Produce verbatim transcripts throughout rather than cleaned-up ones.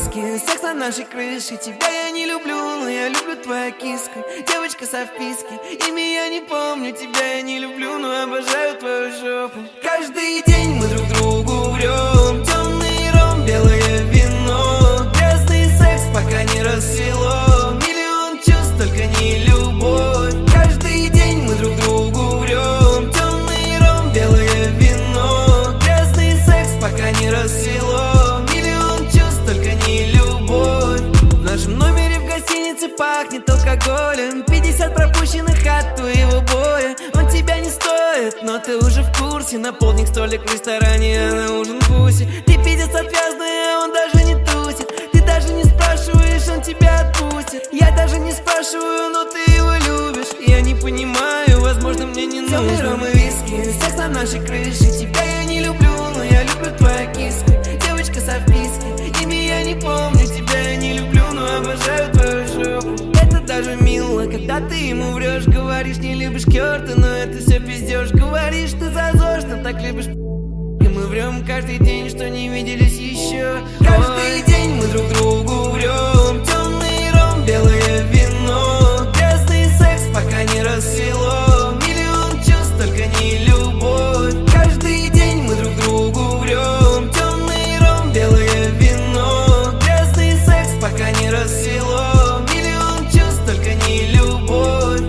виски, секс на нашей крыше. Тебя я не люблю, но я люблю твою киску. Девочка со вписки, имя я не помню. Тебя я не люблю, но обожаю твою жопу. Каждый день мы друг другу врем. Темный ром, белое вино. Грязный секс, пока не рассвело. Миллион чувств, только не любовь. Каждый день мы друг другу врем. Темный ром, белое вино. Грязный секс, пока не рассвело. Миллион чувств, только не любовь. В нашем номере в гостинице пахнет алкоголем. Пятьдесят пропущенных от твоего боя. Он тебя не стоит, но ты уже в курсе. На полдник столик в ресторане, а на ужин пуси. Ты пиздец отвязный, а он даже не тусит. Ты даже не спрашиваешь, он тебя отпустит. Я даже не спрашиваю, но ты его любишь. Я не понимаю, возможно, мне не нужно. Темный ром и виски, секс на нашей крыше. Тебя я не люблю, но я люблю твою киску. Девочка со вписки, имя я не помню. Тебя я не люблю, но обожаю твою жопу. Это даже мило, когда ты ему врешь. Говоришь, не любишь керты, но это все пиздешь. Говоришь, ты зазорно, так любишь. И мы врем каждый день, что не виделись еще. Каждый день мы друг другу врем. Темный ром, белое вино. Грязный секс, пока не рассвело. Миллион чувств, только не любовь. Каждый день мы друг другу врем. Темный ром, белое вино. Грязный секс, пока не рассвело. Миллион чувств, только не любовь.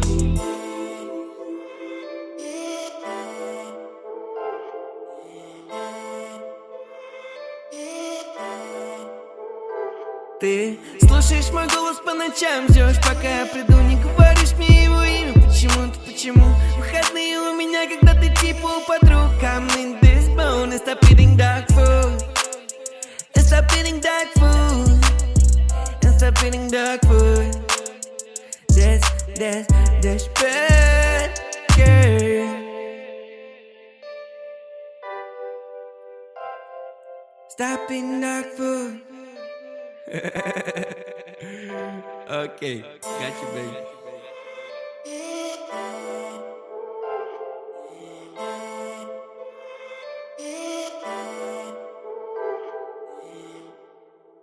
Ты слушаешь мой голос по ночам, ждешь, пока я приду, не говоришь мне его имя. Почему-то, почему? Выходные у меня, когда ты типа у подруг. I'm in this bone and stop eating dog food. And stop eating dog food. And stop eating dog food. That's, that's, that's bad, girl. Stop eating dog food. Okay, got you, baby.